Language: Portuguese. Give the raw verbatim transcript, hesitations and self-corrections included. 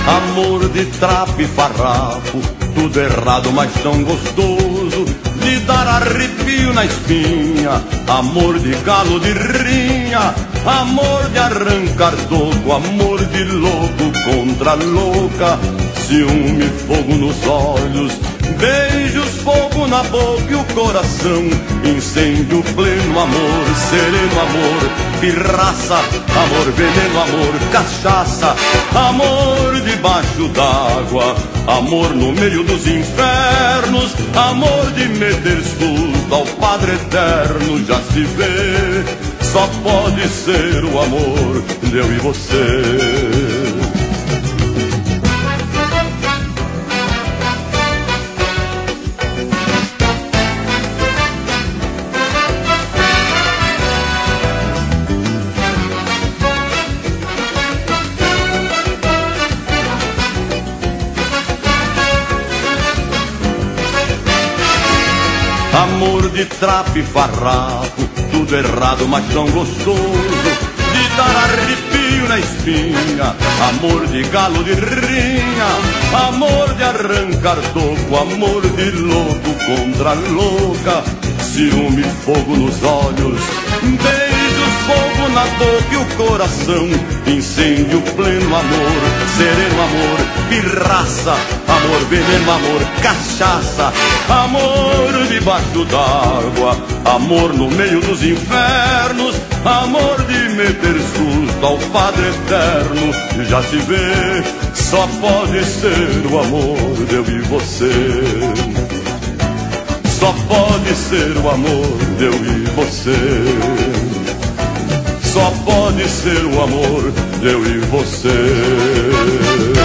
Amor de trapo e farrapo, tudo errado, mas tão gostoso, de dar arrepio na espinha. Amor de galo de rinha, amor de arrancar toco, amor de louco contra louca. Ciúme, fogo nos olhos, beijos, fogo na boca e o coração. Incêndio pleno, amor, sereno, amor, pirraça, amor, veneno, amor, cachaça. Amor debaixo d'água, amor no meio dos infernos. Amor de meter susto ao Padre Eterno. Já se vê, só pode ser o amor de eu e você. Amor de trapo e farrapo, tudo errado, mas tão gostoso, de dar arrepio na espinha. Amor de galo de rinha, amor de arrancar toco, amor de louco contra louca. Ciúme, fogo nos olhos, beijos, fogo na boca e o coração. Incêndio pleno, amor, sereno, amor, pirraça, amor, veneno, amor, cachaça. Amor debaixo d'água, amor no meio dos infernos. Amor de meter susto ao Padre Eterno. Já se vê, só pode ser o amor de eu e você. Só pode ser o amor de eu e você. Só pode ser o amor de eu e você.